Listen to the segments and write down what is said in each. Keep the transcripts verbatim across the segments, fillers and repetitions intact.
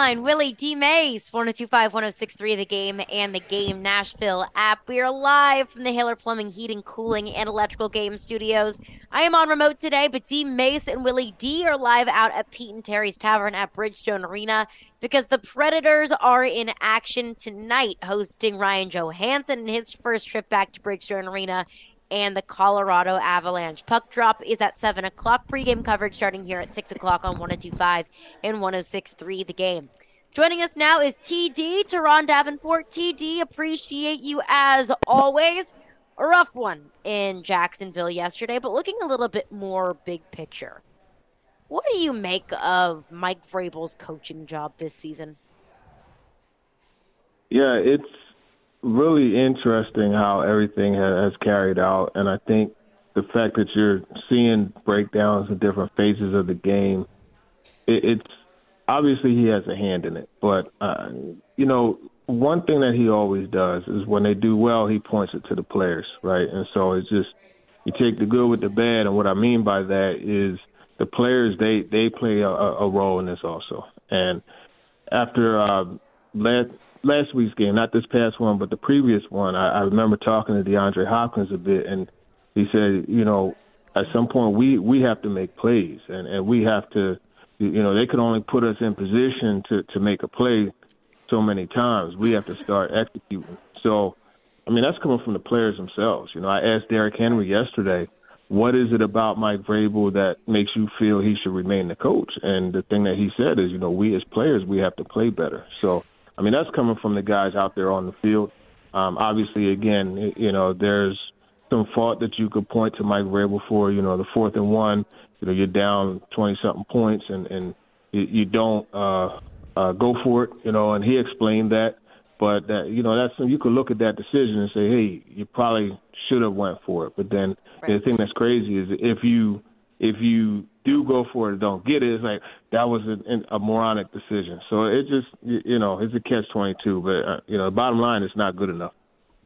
Line, Willie D. Mays, four oh two five, one oh six three, The Game and The Game Nashville app. We are live from the Haler Plumbing, Heating, Cooling, and Electrical Game Studios. I am on remote today, but D. Mace and Willie D are live out at Pete and Terry's Tavern at Bridgestone Arena because the Predators are in action tonight, hosting Ryan Johansson in his first trip back to Bridgestone Arena and the Colorado Avalanche. Puck drop is at seven o'clock. Pre-game coverage starting here at six o'clock on one oh two five and one oh six three The Game. Joining us now is T D, Teron Davenport. T D, appreciate you as always. A rough one in Jacksonville yesterday, but looking a little bit more big picture. What do you make of Mike Vrabel's coaching job this season? Yeah, it's really interesting how everything has carried out, and I think the fact that you're seeing breakdowns in different phases of the game, it, it's obviously he has a hand in it. But uh, you know, one thing that he always does is when they do well, he points it to the players, right? And so it's just you take the good with the bad, and what I mean by that is the players they they play a, a role in this also. And after uh, last last week's game, not this past one, but the previous one, I, I remember talking to DeAndre Hopkins a bit, and he said, you know, at some point we, we have to make plays, and, and we have to, you know, they could only put us in position to, to make a play so many times. We have to start executing. So, I mean, that's coming from the players themselves. You know, I asked Derrick Henry yesterday, what is it about Mike Vrabel that makes you feel he should remain the coach? And the thing that he said is, you know, we as players, we have to play better. So, I mean, that's coming from the guys out there on the field. Um, obviously, again, you know, there's some fault that you could point to Mike Vrabel for. You know, the fourth and one, you know, you're down twenty-something points, and, and you, you don't uh, uh, go for it, you know, and he explained that. But, that, you know, that's you could look at that decision and say, hey, you probably should have went for it. But then right. The thing that's crazy is if you if you do go for it and don't get it, it's like that was a, a moronic decision. So it just, you know, it's a catch twenty-two. But, uh, you know, the bottom line, it's not good enough.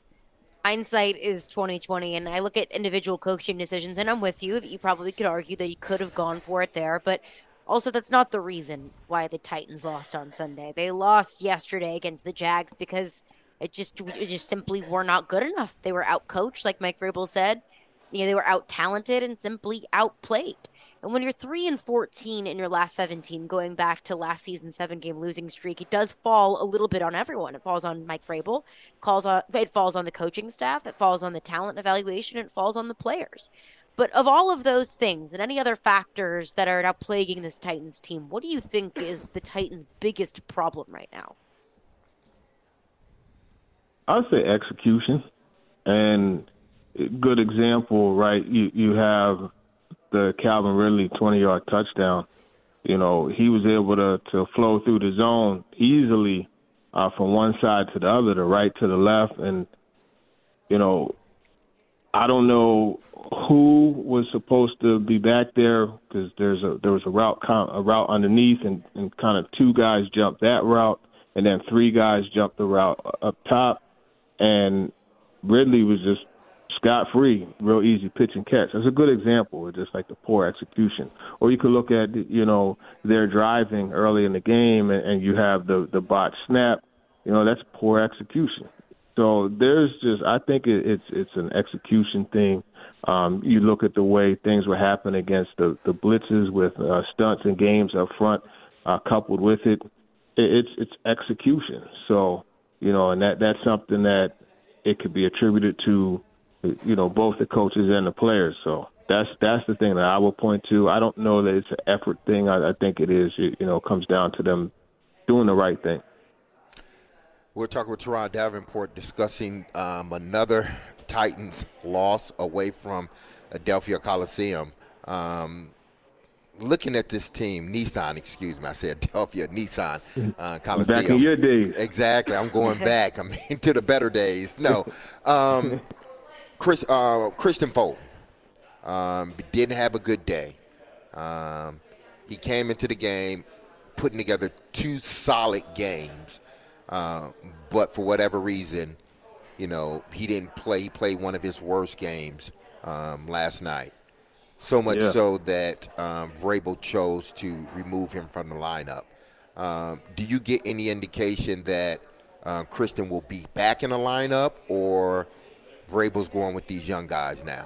Hindsight is twenty twenty, and I look at individual coaching decisions, and I'm with you that you probably could argue that you could have gone for it there, but also that's not the reason why the Titans lost on Sunday. They lost yesterday against the Jags because it just it just simply were not good enough. They were outcoached, like Mike Vrabel said. You know, they were out-talented and simply outplayed. And when you're three and fourteen in your last seventeen, going back to last season's seven-game losing streak, it does fall a little bit on everyone. It falls on Mike Vrabel, calls on, it falls on the coaching staff, it falls on the talent evaluation, and it falls on the players. But of all of those things and any other factors that are now plaguing this Titans team, what do you think is the Titans' biggest problem right now? I would say execution. And good example, right? You you have the Calvin Ridley twenty-yard touchdown. You know, he was able to, to flow through the zone easily uh, from one side to the other, the right to the left. And, you know, I don't know who was supposed to be back there because there's a there was a route a route underneath, and, and kind of two guys jumped that route, and then three guys jumped the route up top, and Ridley was just scot-free, real easy pitch and catch. That's a good example of just like the poor execution. Or you could look at, you know, they're driving early in the game and, and you have the, the bot snap. You know, that's poor execution. So there's just, I think it, it's it's an execution thing. Um, you look at the way things were happening against the, the blitzes with uh, stunts and games up front, uh, coupled with it, it, it's it's execution. So, you know, and that that's something that it could be attributed to, you know, both the coaches and the players. So that's that's the thing that I will point to. I don't know that it's an effort thing. I, I think it is. It, you know, comes down to them doing the right thing. We're talking with Teron Davenport discussing um, another Titans loss away from Adelphia Coliseum. Um, looking at this team, Nissan, excuse me, I said Adelphia, Nissan uh, Coliseum. Back in your days. Exactly. I'm going back. I mean, to the better days. No. Um, Chris, uh, Christian Folk um, didn't have a good day. Um, he came into the game putting together two solid games. Uh, but for whatever reason, you know, he didn't play. He played one of his worst games um, last night. So much yeah. so that um, Vrabel chose to remove him from the lineup. Um, do you get any indication that uh, Christian will be back in the lineup, or Vrabel's going with these young guys now?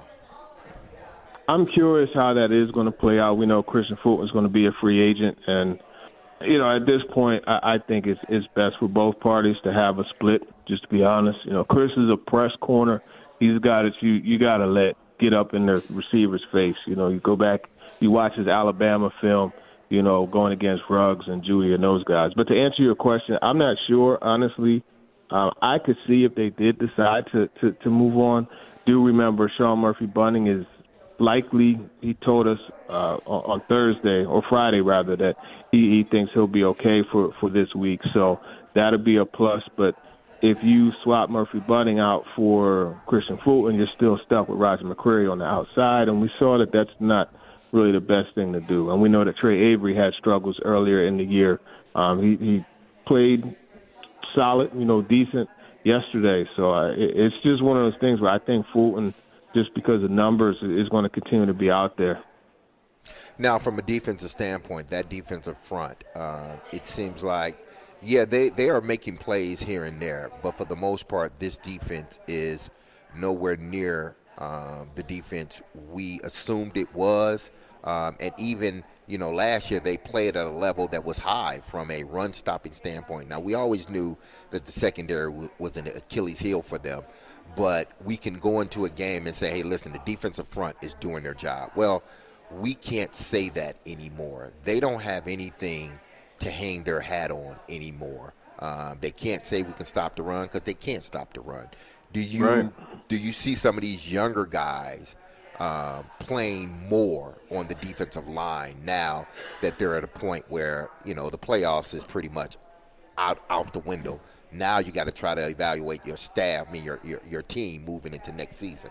I'm curious how that is going to play out. We know Christian Fulton is going to be a free agent, and you know, at this point, I, I think it's it's best for both parties to have a split. Just to be honest, you know, Chris is a press corner. He's a guy that you you got to let get up in the receiver's face. You know, you go back, you watch his Alabama film, you know, going against Ruggs and Judy and those guys. But to answer your question, I'm not sure, honestly. Uh, I could see if they did decide to, to, to move on. Do remember Sean Murphy-Bunting is likely, he told us uh, on, on Thursday, or Friday rather, that he, he thinks he'll be okay for, for this week. So that'll be a plus. But if you swap Murphy-Bunting out for Christian Fulton, you're still stuck with Roger McCreary on the outside. And we saw that that's not really the best thing to do. And we know that Trey Avery had struggles earlier in the year. Um, he, he played solid, you know, decent yesterday. So uh, it, it's just one of those things where I think Fulton, just because of numbers, is going to continue to be out there. Now, from a defensive standpoint, that defensive front, uh, it seems like, yeah, they, they are making plays here and there, but for the most part, this defense is nowhere near um, the defense we assumed it was. Um, and even, you know, last year they played at a level that was high from a run-stopping standpoint. Now, we always knew that the secondary w- was an Achilles heel for them, but we can go into a game and say, hey, listen, the defensive front is doing their job. Well, we can't say that anymore. They don't have anything to hang their hat on anymore. Um, they can't say we can stop the run because they can't stop the run. Do you right. do you see some of these younger guys uh, playing more on the defensive line now that they're at a point where, you know, the playoffs is pretty much out out the window? Now you got to try to evaluate your staff, I mean your, your your team moving into next season.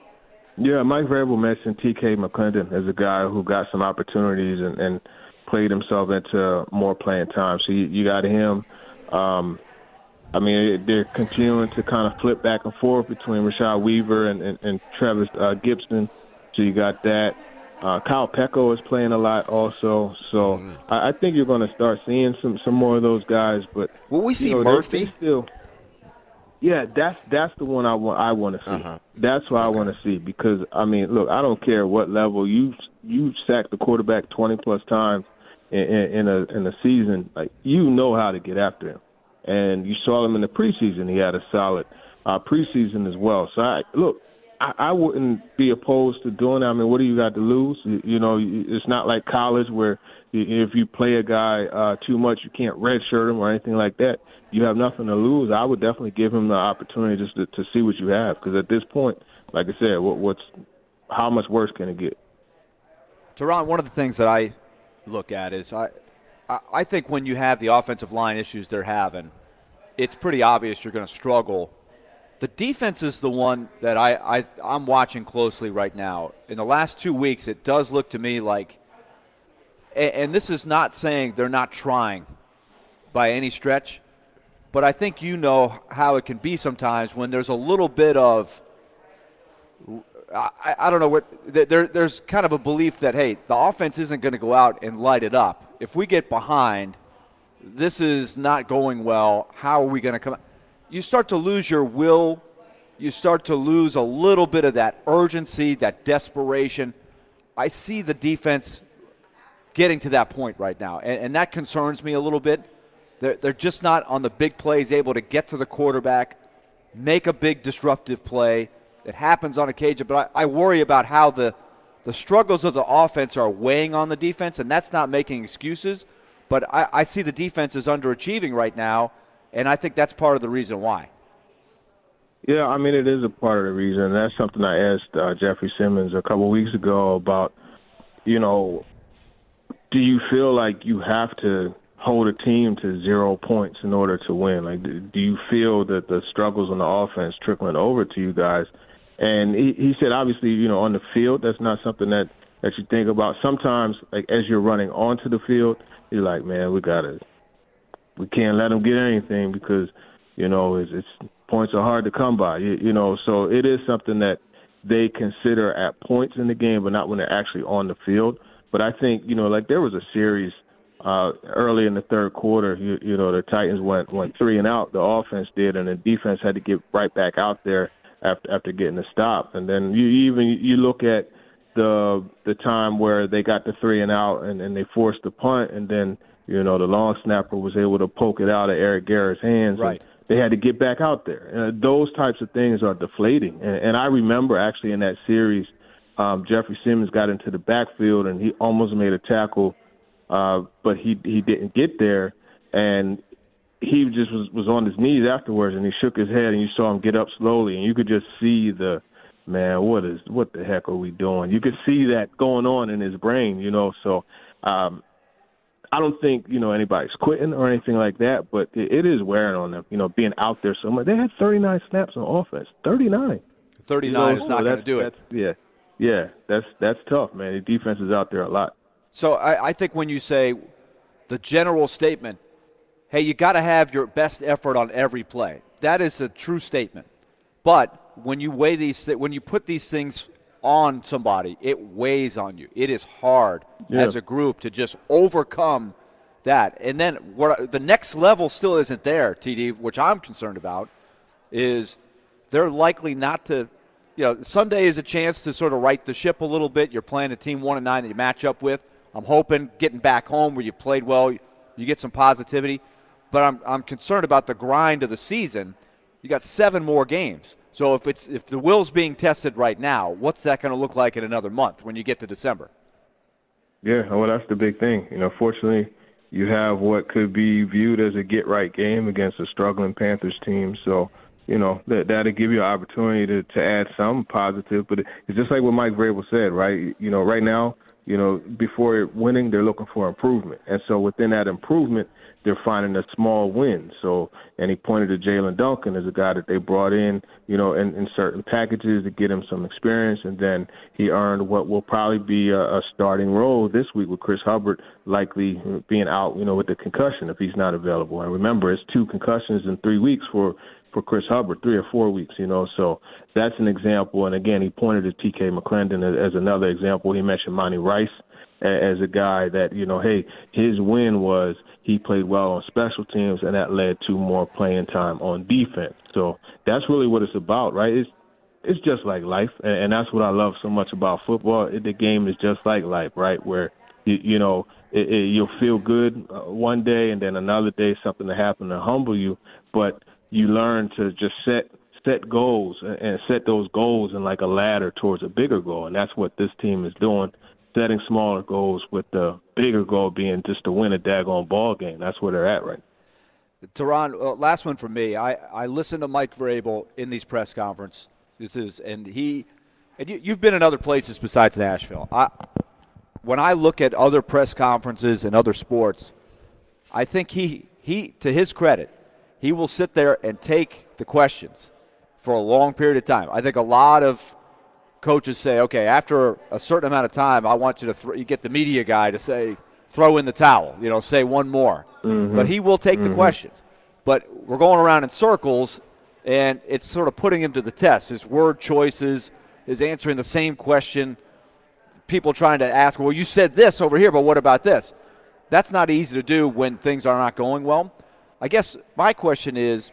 Yeah, Mike Vrabel mentioned T K McClendon as a guy who got some opportunities and, and played himself into more playing time. So you, you got him. Um, I mean, they're continuing to kind of flip back and forth between Rashad Weaver and, and, and Travis uh, Gibson. So you got that. Uh, Kyle Pecco is playing a lot also. So mm-hmm. I, I think you're going to start seeing some, some more of those guys. But will we see you know, Murphy? Still, yeah, that's that's the one I want. I want to see. Uh-huh. That's what okay. I want to see because I mean, look, I don't care what level you you sack the quarterback twenty plus times in, in, in a in a season. Like you know how to get after him, and you saw him in the preseason. He had a solid uh, preseason as well. So I look. I, I wouldn't be opposed to doing that. I mean, what do you got to lose? You, you know, it's not like college where if you play a guy uh, too much, you can't redshirt him or anything like that. You have nothing to lose. I would definitely give him the opportunity just to, to see what you have because at this point, like I said, what, what's how much worse can it get? Teron, one of the things that I look at is I, I think when you have the offensive line issues they're having, it's pretty obvious you're going to struggle. The defense is the one that I, I, I'm watching closely right now. In the last two weeks, it does look to me like, and, and this is not saying they're not trying by any stretch, but I think you know how it can be sometimes when there's a little bit of, I, I don't know, what there, there's kind of a belief that, hey, the offense isn't going to go out and light it up. If we get behind, this is not going well. How are we going to come? You start to lose your will. You start to lose a little bit of that urgency, that desperation. I see the defense getting to that point right now, and, and that concerns me a little bit. They're, they're just not on the big plays able to get to the quarterback, make a big disruptive play. It happens on occasion, but I, I worry about how the, the struggles of the offense are weighing on the defense, and that's not making excuses, but I, I see the defense is underachieving right now, and I think that's part of the reason why. Yeah, I mean, it is a part of the reason. That's something I asked uh, Jeffrey Simmons a couple of weeks ago about, you know, do you feel like you have to hold a team to zero points in order to win? Like, do you feel that the struggles on the offense trickling over to you guys? And he, he said, obviously, you know, on the field, that's not something that, that you think about. Sometimes, like, as you're running onto the field, you're like, man, we got to – we can't let them get anything because, you know, it's, it's points are hard to come by, you, you know. So it is something that they consider at points in the game, but not when they're actually on the field. But I think, you know, like there was a series uh, early in the third quarter, you, you know, the Titans went went three and out. The offense did, and the defense had to get right back out there after after getting a stop. And then you even you look at the the time where they got the three and out, and, and they forced the punt, and then you know the long snapper was able to poke it out of Eric Garrett's hands. Right. And they had to get back out there. And those types of things are deflating. And, and I remember actually in that series, um, Jeffrey Simmons got into the backfield and he almost made a tackle, uh, but he he didn't get there. And he just was, was on his knees afterwards, and he shook his head, and you saw him get up slowly, and you could just see the, man, what is what the heck are we doing? You could see that going on in his brain, you know. So um, I don't think, you know, anybody's quitting or anything like that, but it, it is wearing on them, you know, being out there so much. They had thirty-nine snaps on offense, thirty-nine. thirty-nine you know, is not going to do it. Yeah, yeah, that's that's tough, man. The defense is out there a lot. So I, I think when you say the general statement, hey, you got to have your best effort on every play, that is a true statement. But when you weigh these, when you put these things on somebody, it weighs on you. It is hard yeah. as a group to just overcome that. And then what the next level still isn't there, T D, which I'm concerned about, is they're likely not to, you know, Sunday is a chance to sort of right the ship a little bit. You're playing a team one and nine that you match up with. I'm hoping getting back home where you've played well, you get some positivity. But I'm I'm concerned about the grind of the season. You got seven more games. So if it's if the will's being tested right now, what's that going to look like in another month when you get to December? Yeah, well, that's the big thing. You know, fortunately, you have what could be viewed as a get-right game against a struggling Panthers team. So, you know, that, that'll give you an opportunity to, to add some positive. But it's just like what Mike Vrabel said, right? You know, right now, you know, before winning, they're looking for improvement. And so within that improvement, they're finding a small win. So, and he pointed to Jalen Duncan as a guy that they brought in, you know, in, in certain packages to get him some experience. And then he earned what will probably be a, a starting role this week with Chris Hubbard likely being out, you know, with the concussion if he's not available. And remember, it's two concussions in three weeks for, for Chris Hubbard, three or four weeks, you know. So that's an example. And, again, he pointed to T K McClendon as, as another example. He mentioned Monty Rice as a guy that, you know, hey, his win was he played well on special teams, and that led to more playing time on defense. So that's really what it's about, right? It's it's just like life, and, and that's what I love so much about football. It, the game is just like life, right, where, you, you know, it, it, you'll feel good uh, one day, and then another day something to happen to humble you, but you learn to just set set goals and, and set those goals in like a ladder towards a bigger goal, and that's what this team is doing. Setting smaller goals with the bigger goal being just to win a daggone ball game. That's where they're at right now. Teron, uh, last one for me. I, I listened to Mike Vrabel in these press conferences. This is, and he, and you, you've been in other places besides Nashville. I, when I look at other press conferences and other sports, I think he, he, to his credit, he will sit there and take the questions for a long period of time. I think a lot of coaches say, okay, after a certain amount of time, I want you to th- you get the media guy to say, throw in the towel, you know, say one more. Mm-hmm. But he will take mm-hmm. the questions. But we're going around in circles, and it's sort of putting him to the test. His word choices, his answering the same question, people trying to ask, well, you said this over here, but what about this? That's not easy to do when things are not going well. I guess my question is,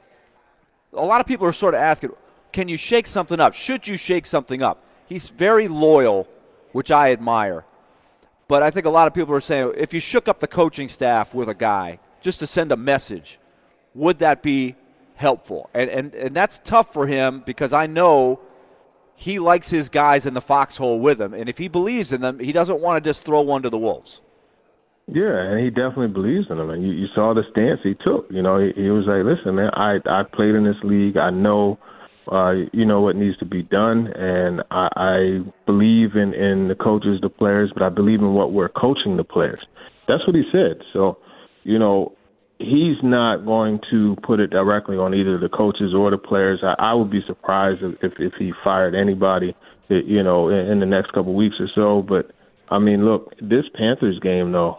a lot of people are sort of asking, can you shake something up? Should you shake something up? He's very loyal, which I admire. But I think a lot of people are saying, if you shook up the coaching staff with a guy just to send a message, would that be helpful? And and, and that's tough for him because I know he likes his guys in the foxhole with him. And if he believes in them, he doesn't want to just throw one to the wolves. Yeah, and he definitely believes in them. And you, you saw the stance he took. You know, he, he was like, listen, man, I, I played in this league. I know – Uh, you know what needs to be done, and I, I believe in, in the coaches, the players, but I believe in what we're coaching the players. That's what he said. So, you know, he's not going to put it directly on either the coaches or the players. I, I would be surprised if, if he fired anybody, you know, in, in the next couple of weeks or so. But, I mean, look, this Panthers game, though,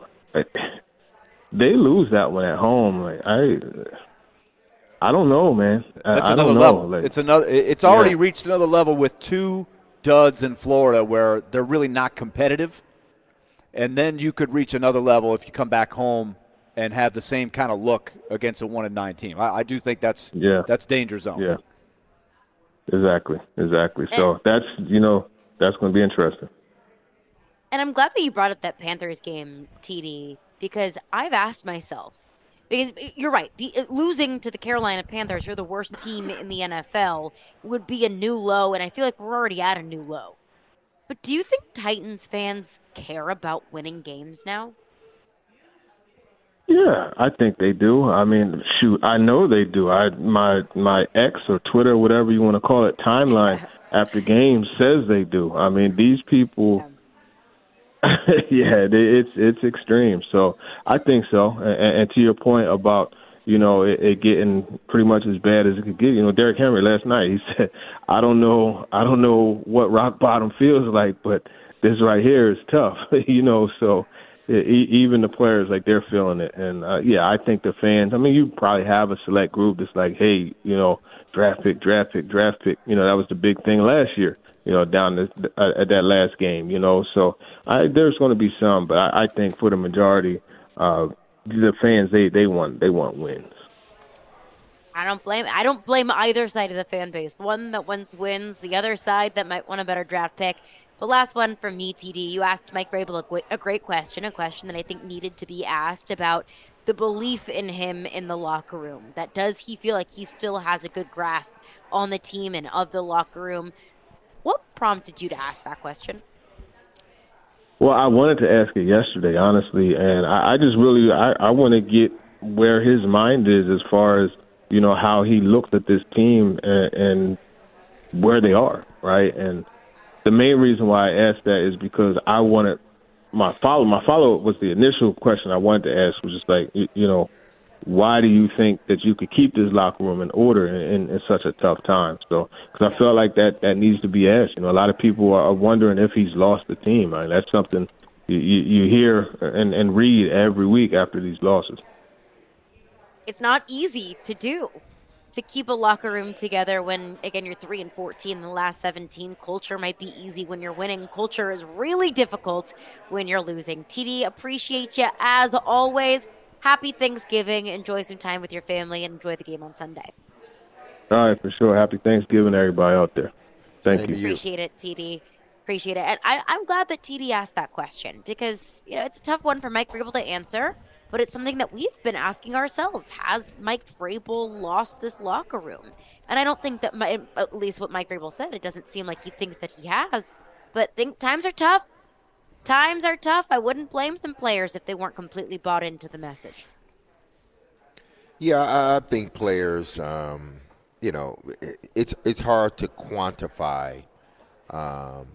they lose that one at home. Like I – I don't know, man. That's I, another I don't level. know. Like, it's another. It's already yeah. reached another level with two duds in Florida where they're really not competitive, And then you could reach another level if you come back home and have the same kind of look against a one and nine team. I, I do think that's yeah. that's danger zone. Yeah, exactly, exactly. So that's, you know, that's going to be interesting. And I'm glad that you brought up that Panthers game, T D, because I've asked myself, because you're right, the, losing to the Carolina Panthers, who are the worst team in the N F L, would be a new low, and I feel like we're already at a new low. But do you think Titans fans care about winning games now? Yeah, I think they do. I mean, shoot, I know they do. I my my X or Twitter, whatever you want to call it, timeline after games says they do. I mean, these people, yeah, they, it's it's extreme. So I think so. And, and to your point about, you know, it, it getting pretty much as bad as it could get. You know, Derrick Henry last night, he said, "I don't know, I don't know what rock bottom feels like, but this right here is tough." You know, so. Even the players, like, they're feeling it. And, uh, yeah, I think the fans, I mean, you probably have a select group that's like, hey, you know, draft pick, draft pick, draft pick. You know, that was the big thing last year, you know, down the, uh, at that last game, you know. So I, there's going to be some, but I, I think for the majority, uh, the fans, they, they want they want wins. I don't blame I don't blame either side of the fan base. One that wants wins, the other side that might want a better draft pick. The last one from me, T D, you asked Mike Vrabel a, a great question, a question that I think needed to be asked about the belief in him in the locker room. That does he feel like he still has a good grasp on the team and of the locker room? What prompted you to ask that question? Well, I wanted to ask it yesterday, honestly, and I, I just really I, I want to get where his mind is as far as, you know, how he looks at this team and, and where they are, right? And the main reason why I asked that is because I wanted my follow. My follow-up was the initial question I wanted to ask was just like, you, you know, why do you think that you could keep this locker room in order in, in, in such a tough time? So, because I feel like that, that needs to be asked. You know, a lot of people are wondering if he's lost the team. I mean, that's something you, you, you hear and, and read every week after these losses. It's not easy to do. To keep a locker room together when, again, you're three and fourteen in the last seventeen. Culture might be easy when you're winning. Culture is really difficult when you're losing. T D, appreciate you as always. Happy Thanksgiving. Enjoy some time with your family and enjoy the game on Sunday. All right, for sure. Happy Thanksgiving to everybody out there. Thank Same you. to you. Appreciate it, T D. Appreciate it. And I, I'm glad that T D asked that question because, you know, it's a tough one for Mike Vrabel to answer. But it's something that we've been asking ourselves. Has Mike Vrabel lost this locker room? And I don't think that, my, at least what Mike Vrabel said, it doesn't seem like he thinks that he has. But think times are tough. Times are tough. I wouldn't blame some players if they weren't completely bought into the message. Yeah, I think players, um, you know, it's it's hard to quantify um,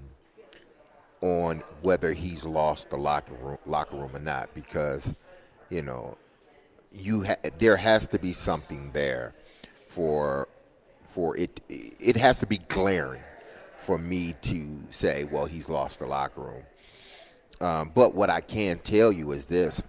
on whether he's lost the locker room, locker room or not because – you know, you ha- there has to be something there for for it. It has to be glaring for me to say, well, he's lost the locker room. Um, but what I can tell you is this.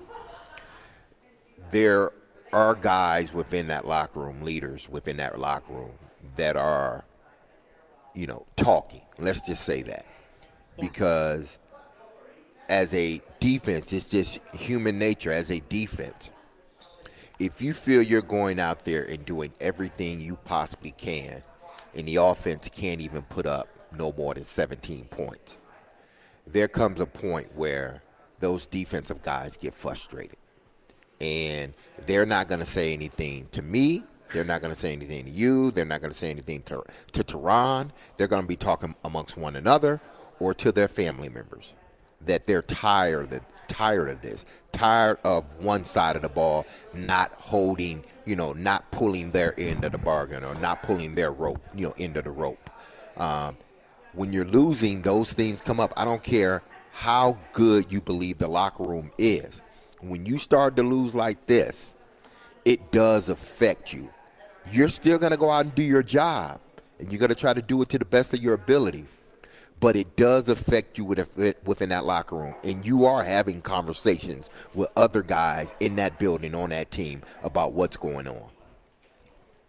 There are guys within that locker room, leaders within that locker room that are, you know, talking. Let's just say that. Yeah. Because as a defense, it's just human nature as a defense. If you feel you're going out there and doing everything you possibly can, and the offense can't even put up no more than seventeen points, there comes a point where those defensive guys get frustrated. And they're not going to say anything to me. They're not going to say anything to you. They're not going to say anything to, to Teron. They're going to be talking amongst one another or to their family members. That they're tired of, tired of this, tired of one side of the ball not holding, you know, not pulling their end of the bargain or not pulling their rope, you know, end of the rope. Um, when you're losing, those things come up. I don't care how good you believe the locker room is. When you start to lose like this, it does affect you. You're still going to go out and do your job, and you're going to try to do it to the best of your ability. But it does affect you within that locker room. And you are having conversations with other guys in that building, on that team, about what's going on.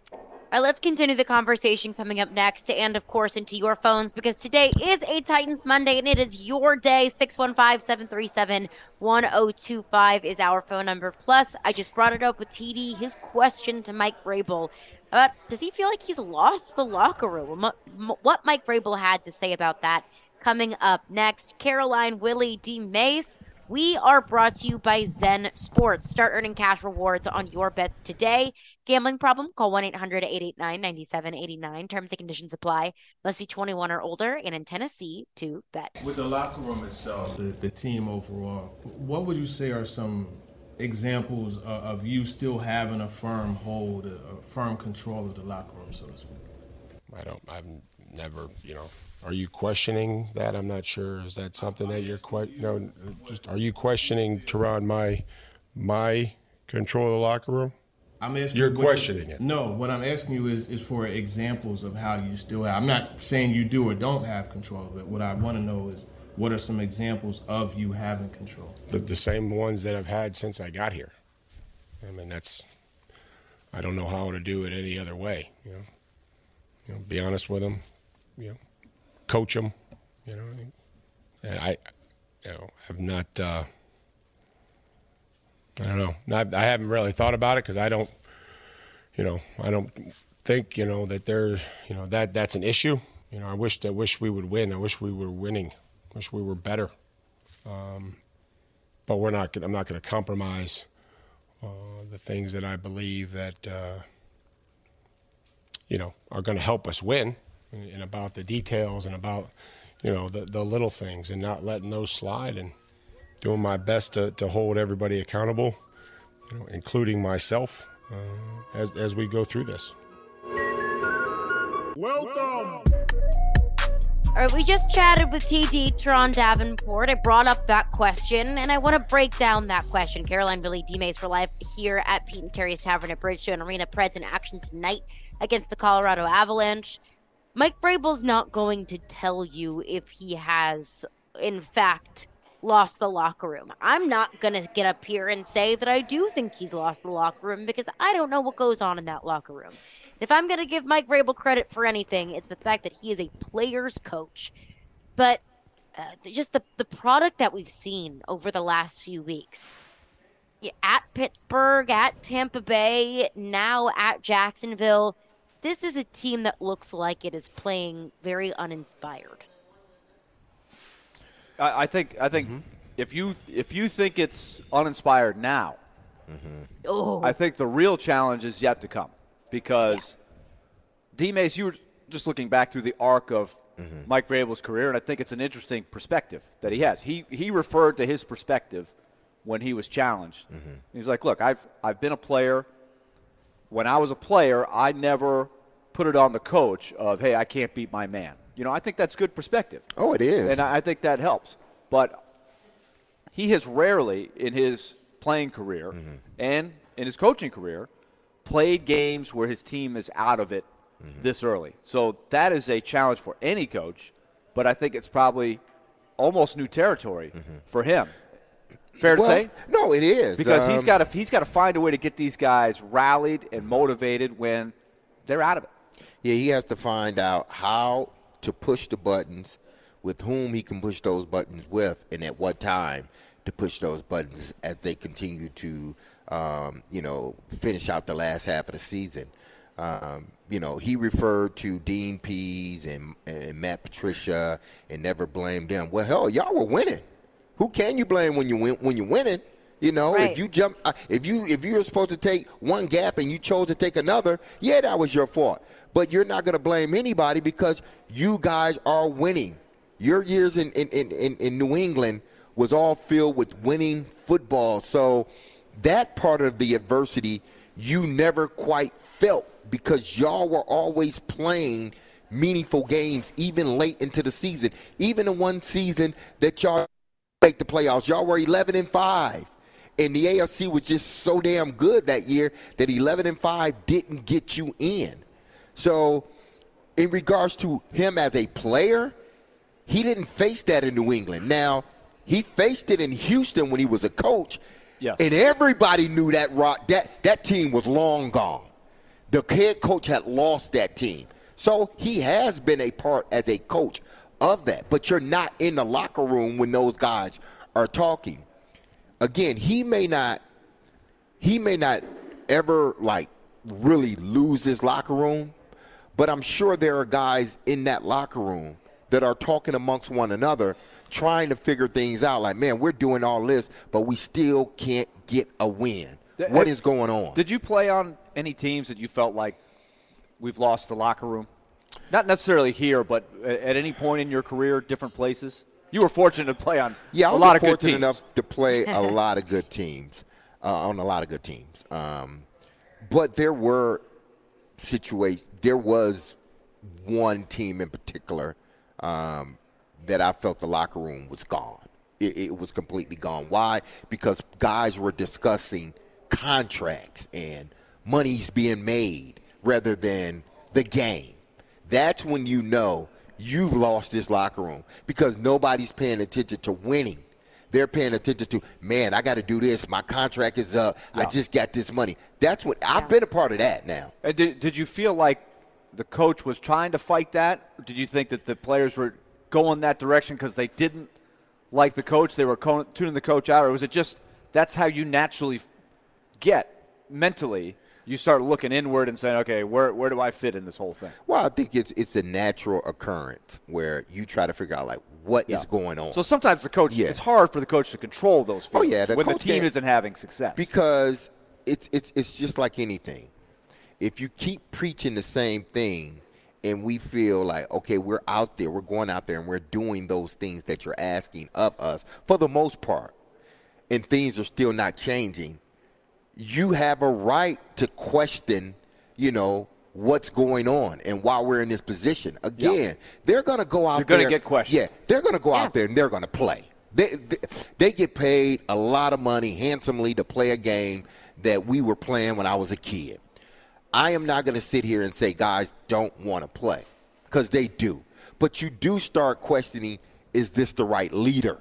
All right, let's continue the conversation coming up next and, of course, into your phones because today is a Titans Monday and it is your day. six one five, seven three seven, one oh two five is our phone number. Plus, I just brought it up with T D, his question to Mike Vrabel. Uh, does he feel like he's lost the locker room? What Mike Vrabel had to say about that coming up next. Caroline, Willie, D. Mace. We are brought to you by Zen Sports. Start earning cash rewards on your bets today. Gambling problem? Call one eight hundred, eight eight nine, nine seven eight nine. Terms and conditions apply. Must be twenty-one or older and in Tennessee to bet. With the locker room itself, the, the team overall, what would you say are some examples of, of you still having a firm hold, a, a firm control of the locker room, so to speak? I don't, I've never, you know. Are you questioning that? I'm not sure. Is that something that you're que- no? Just are you questioning, Teron, my my control of the locker room? I'm asking. You're you questioning you, it. No, what I'm asking you is is for examples of how you still have. I'm not saying you do or don't have control of it. What I want to know is what are some examples of you having control? The, the same ones that I've had since I got here. I mean, that's. I don't know how to do it any other way. You know, you know, be honest with them. You know. Coach them, you know, and I, you know, have not. Uh, I don't know. Not, I haven't really thought about it because I don't, you know, I don't think you know that there, you know, that that's an issue. You know, I wish I wish we would win. I wish we were winning. I wish we were better. Um, but we're not. I'm not going to compromise uh, the things that I believe that uh, you know are going to help us win. And about the details and about, you know, the, the little things and not letting those slide and doing my best to, to hold everybody accountable, you know, including myself, uh, as, as we go through this. Welcome. All right, we just chatted with T D, Teron Davenport. I brought up that question, and I want to break down that question. Caroline, Billy, D-Mace for live here at Pete and Terry's Tavern at Bridgestone and Arena. Preds in action tonight against the Colorado Avalanche. Mike Vrabel's not going to tell you if he has, in fact, lost the locker room. I'm not going to get up here and say that I do think he's lost the locker room because I don't know what goes on in that locker room. If I'm going to give Mike Vrabel credit for anything, it's the fact that he is a player's coach. But uh, just the, the product that we've seen over the last few weeks, at Pittsburgh, at Tampa Bay, now at Jacksonville, this is a team that looks like it is playing very uninspired. I, I think. I think mm-hmm. if you if you think it's uninspired now, mm-hmm. oh. I think the real challenge is yet to come because yeah. D-Mace, you were just looking back through the arc of mm-hmm. Mike Vrabel's career, and I think it's an interesting perspective that he has. He he referred to his perspective when he was challenged. Mm-hmm. He's like, "Look, I've I've been a player." When I was a player, I never put it on the coach of, hey, I can't beat my man. You know, I think that's good perspective. Oh, it is. And I think that helps. But he has rarely in his playing career mm-hmm. and in his coaching career played games where his team is out of it mm-hmm. this early. So that is a challenge for any coach, but I think it's probably almost new territory mm-hmm. for him. Fair to well, say? No, it is. Because um, he's got to he's got to find a way to get these guys rallied and motivated when they're out of it. Yeah, he has to find out how to push the buttons, with whom he can push those buttons with, and at what time to push those buttons as they continue to, um, you know, finish out the last half of the season. Um, you know, he referred to Dean Pease and, and Matt Patricia and never blamed them. Well, hell, y'all were winning. Who can you blame when you win when you're winning? You know, right. if you jump, uh, if you if you were supposed to take one gap and you chose to take another, yeah, that was your fault. But you're not going to blame anybody because you guys are winning. Your years in in, in, in New England was all filled with winning football. So that part of the adversity you never quite felt because y'all were always playing meaningful games even late into the season. Even the one season that y'all make the playoffs, y'all were eleven and five. And the A F C was just so damn good that year that eleven and five didn't get you in. So in regards to him as a player, he didn't face that in New England. Now, he faced it in Houston when he was a coach. Yes. And everybody knew that rock, that that team was long gone. The head coach had lost that team. So he has been a part as a coach of that. But you're not in the locker room when those guys are talking. Again, he may not he may not ever like really lose his locker room, but I'm sure there are guys in that locker room that are talking amongst one another, trying to figure things out. Like, man, we're doing all this, but we still can't get a win. What is going on? Did you play on any teams that you felt like we've lost the locker room? Not necessarily here, but at any point in your career, different places? You were fortunate to play on yeah, a lot of good fortunate teams. enough to play a lot of good teams, uh, on a lot of good teams. Um, but there were situations, there was one team in particular um, that I felt the locker room was gone. It, it was completely gone. Why? Because guys were discussing contracts and money's being made rather than the game. That's when you know you've lost this locker room, because nobody's paying attention to winning. They're paying attention to, man, I got to do this. My contract is up. Yeah. I just got this money. That's what yeah. I've been a part of that now. And did, did you feel like the coach was trying to fight that? Or did you think that the players were going that direction because they didn't like the coach? They were tuning the coach out? Or was it just that's how you naturally get mentally? You start looking inward and saying, okay, where where do I fit in this whole thing? Well, I think it's it's a natural occurrence where you try to figure out, like, what yeah. is going on. So sometimes the coach, yeah. it's hard for the coach to control those feelings oh, yeah, the when the team isn't having success. Because it's it's it's just like anything. If you keep preaching the same thing and we feel like, okay, we're out there, we're going out there and we're doing those things that you're asking of us for the most part, and things are still not changing, you have a right to question, you know, what's going on and why we're in this position. Again, yeah. they're going to go out You're there. You're going to get questioned. Yeah, they're going to go yeah. out there and they're going to play. They, they they get paid a lot of money handsomely to play a game that we were playing when I was a kid. I am not going to sit here and say guys don't want to play, because they do. But you do start questioning, is this the right leader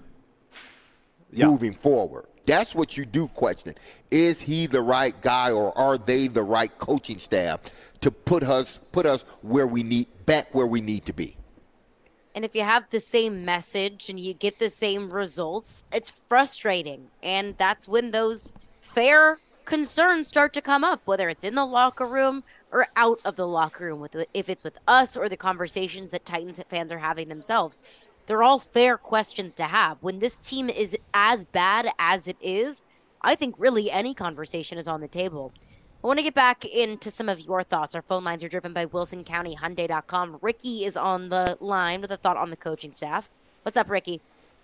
yeah. moving forward? That's what you do question. Is he the right guy, or are they the right coaching staff to put us put us where we need back where we need to be? And if you have the same message and you get the same results, it's frustrating. And that's when those fair concerns start to come up, whether it's in the locker room or out of the locker room, with if it's with us or the conversations that Titans fans are having themselves. They're all fair questions to have. When this team is as bad as it is, I think really any conversation is on the table. I want to get back into some of your thoughts. Our phone lines are driven by Wilson County Hyundai dot com. Ricky is on the line with a thought on the coaching staff. What's up, Ricky?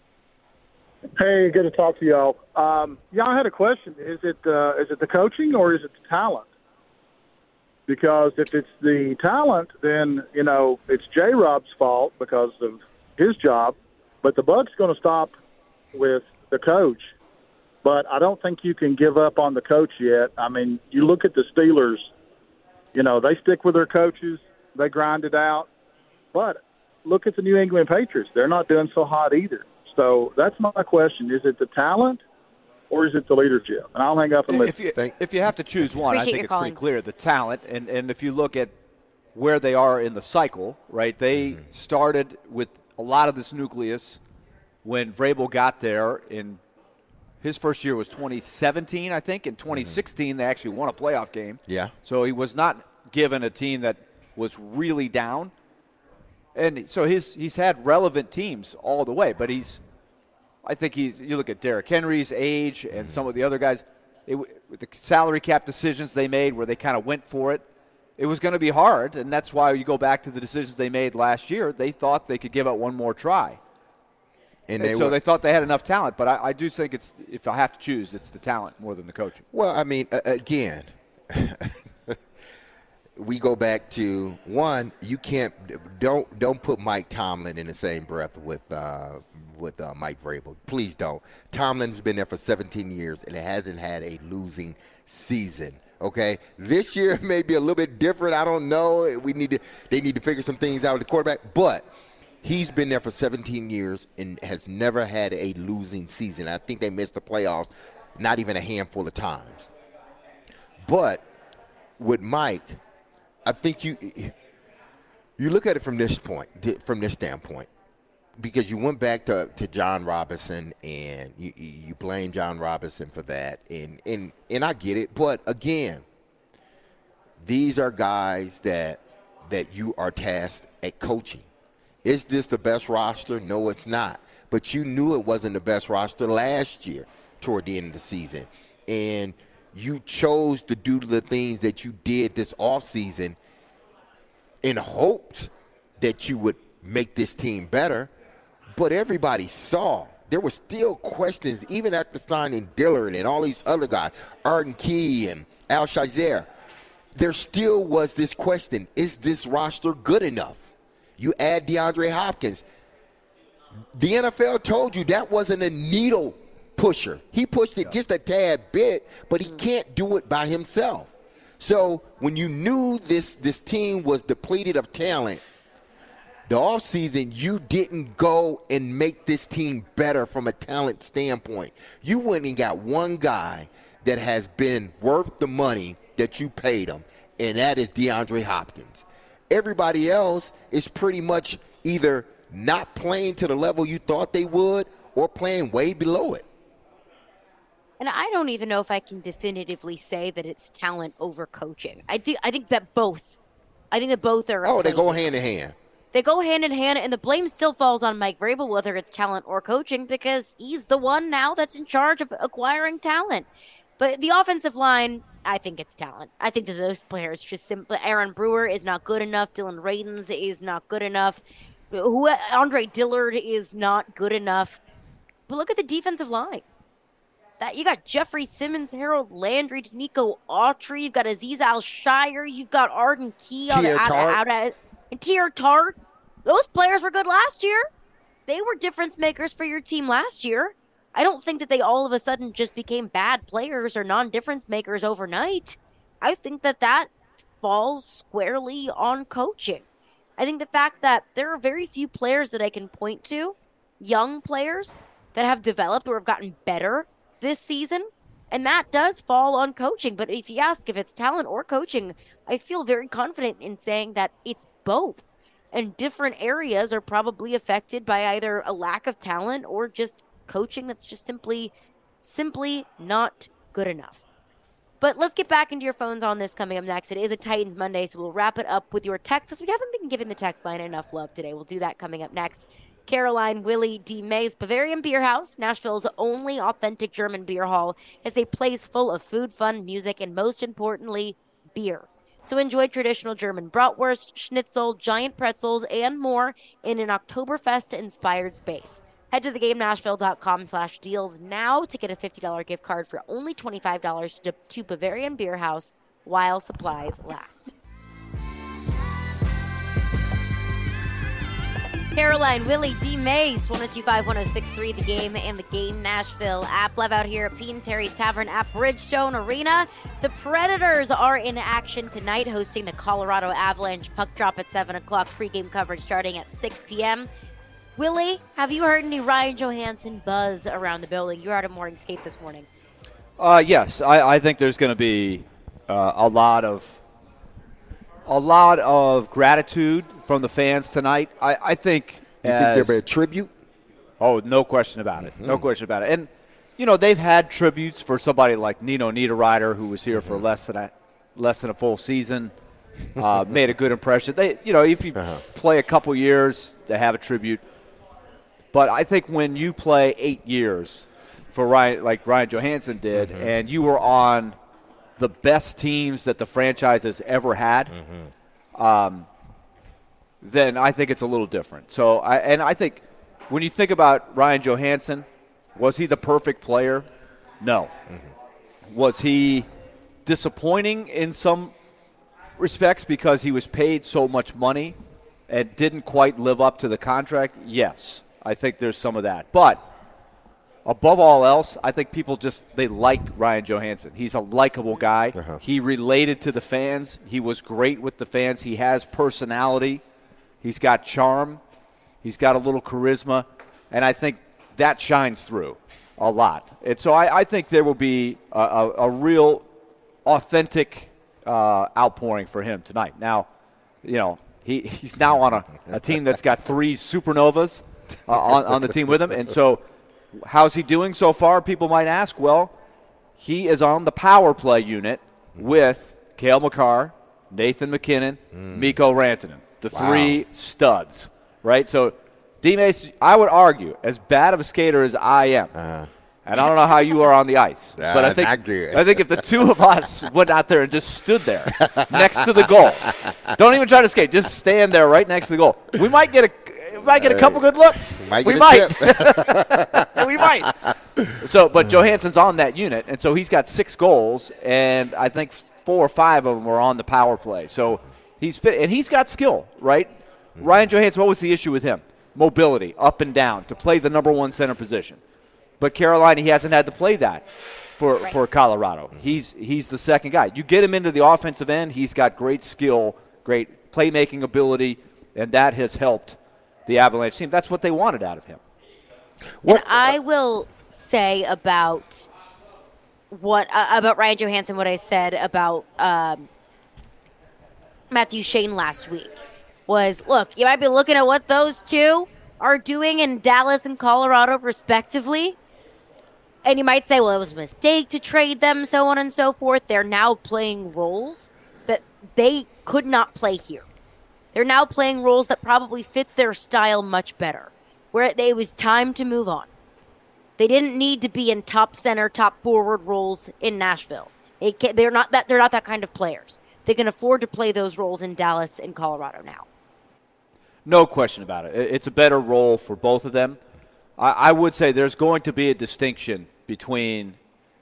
Hey, good to talk to y'all. Um, yeah, I had a question. Is it uh, is it the coaching or is it the talent? Because if it's the talent, then, you know, it's J-Rob's fault because of his job, but the buck's going to stop with the coach. But I don't think you can give up on the coach yet. I mean, you look at the Steelers, you know, they stick with their coaches, they grind it out. But look at the New England Patriots. They're not doing so hot either. So that's my question. Is it the talent or is it the leadership? And I'll hang up and if listen. You, if you have to choose one, Appreciate I think it's calling. pretty clear. The talent, and, and if you look at where they are in the cycle, right, they mm-hmm. started with a lot of this nucleus when Vrabel got there. In his first year was twenty seventeen, I think. In twenty sixteen, mm-hmm. they actually won a playoff game. Yeah. So he was not given a team that was really down. And so his he's had relevant teams all the way, but he's I think he's you look at Derrick Henry's age and some of the other guys, it, with the salary cap decisions they made where they kind of went for it, it was going to be hard, and that's why you go back to the decisions they made last year. They thought they could give it one more try. And, and they so were, they thought they had enough talent, but I, I do think it's if I have to choose, it's the talent more than the coaching. Well, I mean, uh, again, we go back to one. You can't don't don't put Mike Tomlin in the same breath with uh, with uh, Mike Vrabel. Please don't. Tomlin's been there for seventeen years and it hasn't had a losing season. Okay, this year may be a little bit different. I don't know. We need to. They need to figure some things out with the quarterback, but he's been there for seventeen years and has never had a losing season. I think they missed the playoffs not even a handful of times. But with Mike, I think you you look at it from this point, from this standpoint, because you went back to, to John Robinson and you, you blame John Robinson for that, and, and and I get it, but again, these are guys that that you are tasked at coaching. Is this the best roster? No, it's not. But you knew it wasn't the best roster last year toward the end of the season, and you chose to do the things that you did this offseason in hopes that you would make this team better. But everybody saw there were still questions, even after signing Dillard and all these other guys, Arden Key and Al Shazier. There still was this question, is this roster good enough? You add DeAndre Hopkins. The N F L told you that wasn't a needle pusher. He pushed it just a tad bit, but he can't do it by himself. So when you knew this this team was depleted of talent, the offseason, you didn't go and make this team better from a talent standpoint. You went and got one guy that has been worth the money that you paid him, and that is DeAndre Hopkins. Everybody else is pretty much either not playing to the level you thought they would or playing way below it. And I don't even know if I can definitively say that it's talent over coaching. I think I think that both. I think that both are. Oh, they go hand in hand. They go hand in hand, and the blame still falls on Mike Vrabel, whether it's talent or coaching, because he's the one now that's in charge of acquiring talent. But the offensive line, I think it's talent. I think that those players just simply. Aaron Brewer is not good enough. Dylan Radins is not good enough. Who Andre Dillard is not good enough. But look at the defensive line. That you got Jeffrey Simmons, Harold Landry, Danico Autry. You've got Aziz Al-Shire. You've got Arden Key out, out, out, out, and Tier Tart. Those players were good last year. They were difference makers for your team last year. I don't think that they all of a sudden just became bad players or non-difference makers overnight. I think that that falls squarely on coaching. I think the fact that there are very few players that I can point to, young players, that have developed or have gotten better this season, and that does fall on coaching. But if you ask if it's talent or coaching, I feel very confident in saying that it's both. And different areas are probably affected by either a lack of talent or just coaching that's just simply, simply not good enough. But let's get back into your phones on this coming up next. It is a Titans Monday, so we'll wrap it up with your texts. We haven't been giving the text line enough love today. We'll do that coming up next. Caroline, Willie, D. Mays, Bavarian Beer House, Nashville's only authentic German beer hall, is a place full of food, fun, music, and most importantly, beer. So enjoy traditional German bratwurst, schnitzel, giant pretzels, and more in an Oktoberfest-inspired space. Head to theGameNashville.com slash deals now to get a fifty dollars gift card for only twenty-five dollars to, to Bavarian Beer House while supplies last. Caroline, Willie, D. Mace, one oh two five, one oh six three, The Game and the Game Nashville app. Live out here at Pete and Terry's Tavern at Bridgestone Arena. The Predators are in action tonight, hosting the Colorado Avalanche. Puck drop at seven o'clock. Pre-game coverage starting at six p.m. Willie, have you heard any Ryan Johansson buzz around the building? You were out at Morning Skate this morning. Uh, yes, I, I think there's going to be uh, a lot of a lot of gratitude from the fans tonight. I, I think. You as, think there'll be a tribute? Oh, no question about it. Mm-hmm. No question about it. And you know they've had tributes for somebody like Nino Niederreiter, who was here mm-hmm. for less than a less than a full season. Uh, made a good impression. They, you know, if you uh-huh. play a couple years, they have a tribute. But I think when you play eight years for Ryan, like Ryan Johansson did, mm-hmm. and you were on the best teams that the franchise has ever had, mm-hmm. um, then I think it's a little different. So, I, and I think when you think about Ryan Johansson, was he the perfect player? No. Mm-hmm. Was he disappointing in some respects because he was paid so much money and didn't quite live up to the contract? Yes. I think there's some of that. But above all else, I think people just, they like Ryan Johansson. He's a likable guy. Uh-huh. He related to the fans. He was great with the fans. He has personality. He's got charm. He's got a little charisma. And I think that shines through a lot. And so I, I think there will be a, a, a real authentic uh, outpouring for him tonight. Now, you know, he, he's now on a, a team that's got three supernovas uh, on, on the team with him. And so how's he doing so far? People might ask. Well, he is on the power play unit with Cale Makar, Nathan McKinnon, mm. Mikko Rantanen, the wow. three studs, right? So, D-Mace, I would argue, as bad of a skater as I am, uh-huh. and I don't know how you are on the ice, uh, but I think I think if the two of us went out there and just stood there next to the goal, don't even try to skate, just stand there right next to the goal, we might get a we might get a couple good looks. Might we get might. we might. So, but Johansson's on that unit, and so he's got six goals, and I think four or five of them were on the power play. So he's fit, and he's got skill, right? Mm-hmm. Ryan Johansson, what was the issue with him? Mobility, up and down, to play the number one center position. But Carolina, he hasn't had to play that for, right. for Colorado. Mm-hmm. He's he's the second guy. You get him into the offensive end, he's got great skill, great playmaking ability, and that has helped the Avalanche team. That's what they wanted out of him. What and I will say about what uh, about Ryan Johansson, what I said about um, Matt Duchene last week was, look, you might be looking at what those two are doing in Dallas and Colorado respectively, and you might say, well, it was a mistake to trade them, so on and so forth. They're now playing roles that they could not play here. They're now playing roles that probably fit their style much better, where it was time to move on. They didn't need to be in top center, top forward roles in Nashville. It can, they're not that. They're not that kind of players. They can afford to play those roles in Dallas and Colorado now. No question about it. It's a better role for both of them. I, I would say there's going to be a distinction between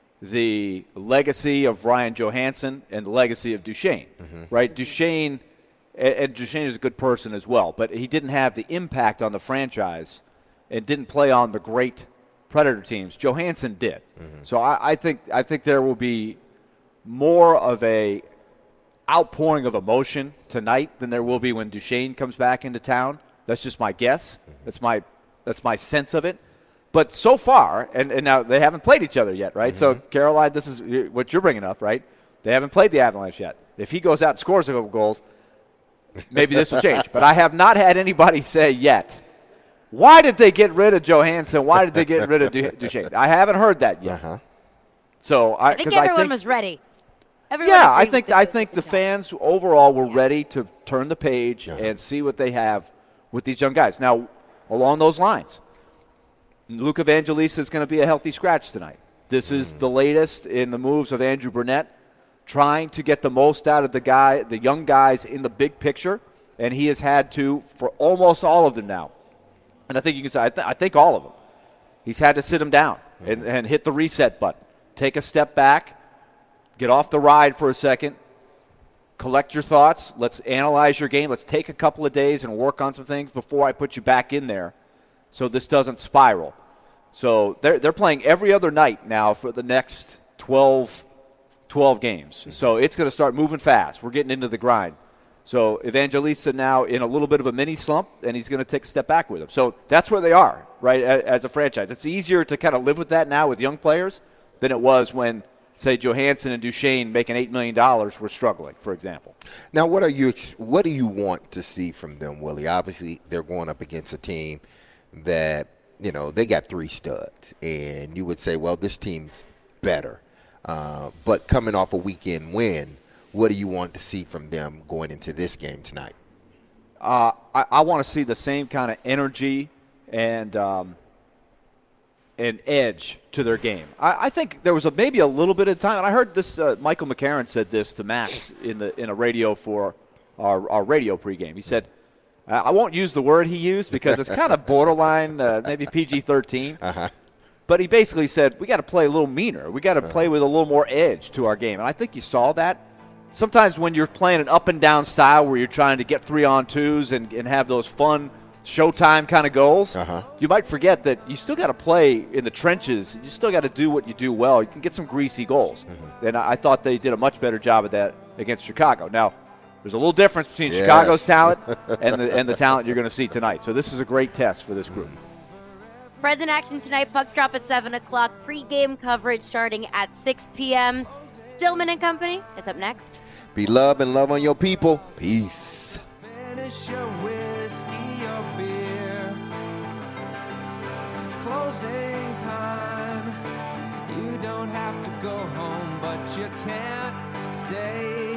the legacy of Ryan Johansson and the legacy of Duchene, mm-hmm. right? Duchene. And Duchene is a good person as well, but he didn't have the impact on the franchise and didn't play on the great Predator teams. Johansson did. Mm-hmm. So I, I think I think there will be more of a outpouring of emotion tonight than there will be when Duchene comes back into town. That's just my guess. Mm-hmm. That's my that's my sense of it. But so far, and, and now they haven't played each other yet, right? Mm-hmm. So Caroline, this is what you're bringing up, right? They haven't played the Avalanche yet. If he goes out and scores a couple goals, maybe this will change. But I have not had anybody say yet, why did they get rid of Johansson? Why did they get rid of Duchene? I haven't heard that yet. Uh-huh. So I, I think everyone I think, was ready. Everyone yeah, I think I think the fans overall were yeah. ready to turn the page uh-huh. and see what they have with these young guys. Now, along those lines, Luke Evangelista is going to be a healthy scratch tonight. This mm. is the latest in the moves of Andrew Brunette, trying to get the most out of the guy, the young guys in the big picture, and he has had to for almost all of them now. And I think you can say, I, th- I think all of them. He's had to sit them down and, and hit the reset button. Take a step back, get off the ride for a second, collect your thoughts. Let's analyze your game. Let's take a couple of days and work on some things before I put you back in there so this doesn't spiral. So they're, they're playing every other night now for the next twelve twelve games. So it's going to start moving fast. We're getting into the grind. So Evangelista now in a little bit of a mini slump, and he's going to take a step back with him. So that's where they are, right, as a franchise. It's easier to kind of live with that now with young players than it was when, say, Johansson and Duchene making eight million dollars were struggling, for example. Now, what are you? What do you want to see from them, Willie? Obviously, they're going up against a team that, you know, they got three studs. And you would say, well, this team's better. Uh, but coming off a weekend win, what do you want to see from them going into this game tonight? Uh, I, I want to see the same kind of energy and um, and edge to their game. I, I think there was a, maybe a little bit of time, and I heard this. Uh, Michael McCarron said this to Max in the in a radio for our, our radio pregame. He said, I won't use the word he used because it's kind of borderline, uh, maybe P G thirteen. Uh-huh. But he basically said, we got to play a little meaner. We got to play with a little more edge to our game. And I think you saw that. Sometimes when you're playing an up-and-down style where you're trying to get three-on-twos and, and have those fun Showtime kind of goals, uh-huh. you might forget that you still got to play in the trenches. You still got to do what you do well. You can get some greasy goals. Mm-hmm. And I, I thought they did a much better job of that against Chicago. Now, there's a little difference between yes. Chicago's talent and the, and the talent you're going to see tonight. So this is a great test for this group. Preds in action tonight. Puck drop at seven o'clock. Pre-game coverage starting at six p.m. Stillman and Company is up next. Be love and love on your people. Peace. Finish your whiskey or beer. Closing time. You don't have to go home, but you can't stay.